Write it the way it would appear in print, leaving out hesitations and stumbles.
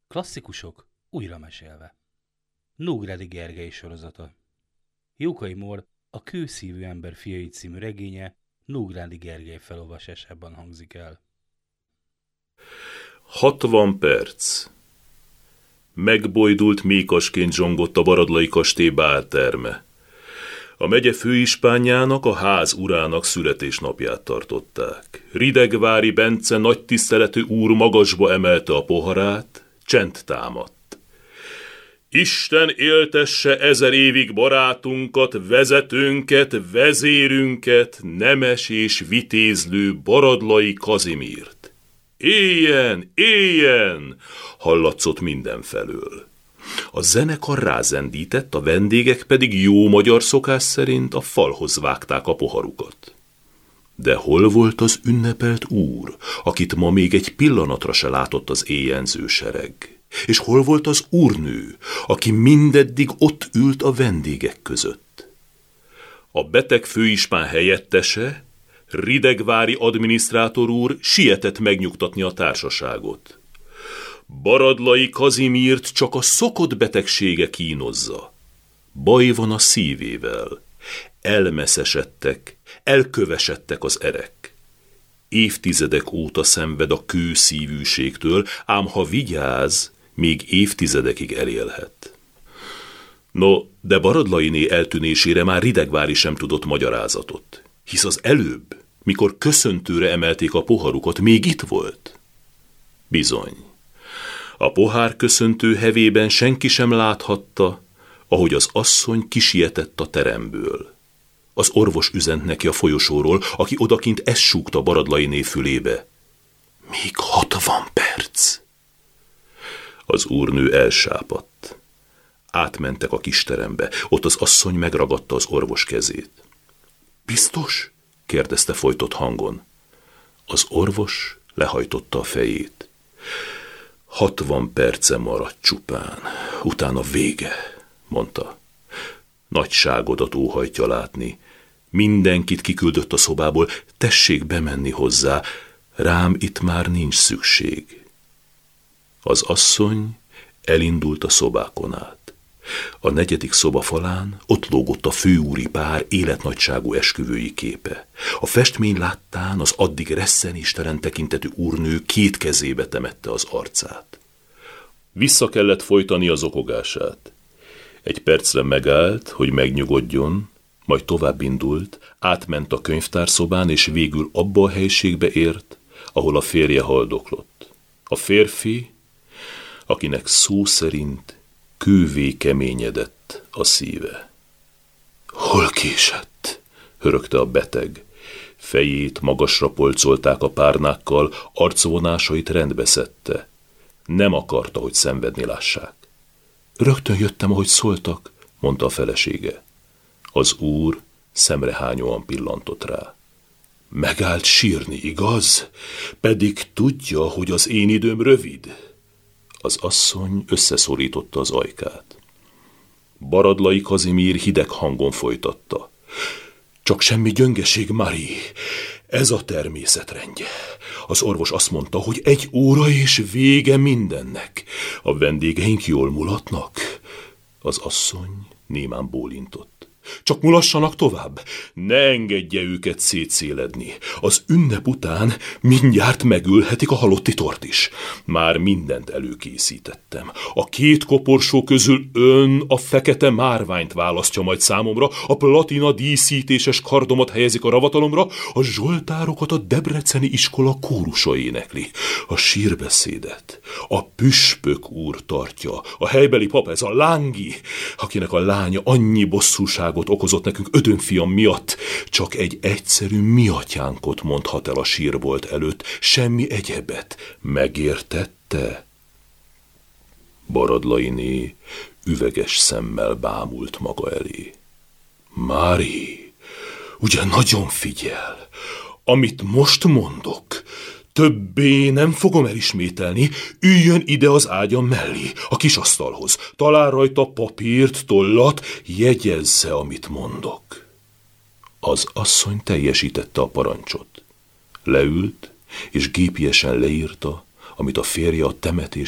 Klasszikusok újra mesélve. Nógrádi Gergely sorozata. Jókai Mór a Kőszívű ember fiai című regénye Nógrádi Gergely felolvasásában hangzik el. 60 perc. Megbojdult mékasként zsongott a baradlai kastély bálterme. A megye főispánjának, a ház urának születésnapját tartották. Ridegvári Bence nagy tiszteletű úr magasba emelte a poharát, csend támadt. Isten éltesse 1000 évig barátunkat, vezetőnket, vezérünket, nemes és vitézlő Baradlai Kazimírt. Éljen, éljen! Hallatszott mindenfelől. A zenekar rázendített, a vendégek pedig jó magyar szokás szerint a falhoz vágták a poharukat. De hol volt az ünnepelt úr, akit ma még egy pillanatra se látott az éjjenző sereg? És hol volt az úrnő, aki mindeddig ott ült a vendégek között? A beteg főispán helyettese, Ridegvári adminisztrátor úr sietett megnyugtatni a társaságot. Baradlai Kazimírt csak a szokott betegsége kínozza. Baj van a szívével. Elmeszesedtek, elkövesedtek az erek. Évtizedek óta szenved a kőszívűségtől, ám ha vigyáz, még évtizedekig elélhet. No, de Baradlainé eltűnésére már Ridegvári sem tudott magyarázatot, hisz az előbb, mikor köszöntőre emelték a poharukat, még itt volt. Bizony. A pohár köszöntő hevében senki sem láthatta, ahogy az asszony kisietett a teremből. Az orvos üzent neki a folyosóról, aki odakint ezt súgta Baradlainé fülébe. Még 60 perc. Az úrnő elsápadt. Átmentek a kisterembe, ott az asszony megragadta az orvos kezét. Biztos? Kérdezte folytott hangon. Az orvos lehajtotta a fejét. 60 perce maradt csupán, utána vége, mondta. Nagyságodat óhajtja látni. Mindenkit kiküldött a szobából, tessék bemenni hozzá, rám itt már nincs szükség. Az asszony elindult a szobákon át. A 4. szoba falán ott lógott a főúri pár életnagyságú esküvői képe. A festmény láttán az addig resszenéstelen tekintetű úrnő 2 kezébe temette az arcát. Vissza kellett folytani az okogását. Egy percre megállt, hogy megnyugodjon, majd tovább indult, átment a könyvtárszobán, és végül abba a helységbe ért, ahol a férje haldoklott. A férfi, akinek szó szerint kővé keményedett a szíve. Hol késett? Hörögte a beteg. Fejét magasra polcolták a párnákkal, arcvonásait rendbe szedte. Nem akarta, hogy szenvedni lássák. Rögtön jöttem, ahogy szóltak, mondta a felesége. Az úr szemrehányóan pillantott rá. Megállt sírni, igaz? Pedig tudja, hogy az én időm rövid. Az asszony összeszorította az ajkát. Baradlai Kazimír hideg hangon folytatta. Csak semmi gyöngeség, Mari. Ez a természetrendje. Az orvos azt mondta, hogy 1 óra és vége mindennek. A vendégeink jól mulatnak. Az asszony némán bólintott. Csak mulassanak tovább. Ne engedje őket szétszéledni. Az ünnep után mindjárt megölhetik a halotti tort is. Már mindent előkészítettem. A 2 koporsó közül ön a fekete márványt választja majd számomra, a platina díszítéses kardomat helyezik a ravatalomra, a zsoltárokat a debreceni iskola kórusa énekli. A sírbeszédet a püspök úr tartja, a helybeli pap, ez a Lángi, akinek a lánya annyi bosszúságot okozott nekünk ödönfiam miatt, csak egy egyszerű miatyánkot mondhat el a sírbolt előtt, semmi egyebet. Megértette? Baradlainé üveges szemmel bámult maga elé. Mári, ugye nagyon figyel, amit most mondok, többé nem fogom elismételni, üljön ide az ágyam mellé, a kis asztalhoz. Talál rajta papírt, tollat, jegyezze, amit mondok. Az asszony teljesítette a parancsot. Leült, és gépiesen leírta, amit a férje a temetés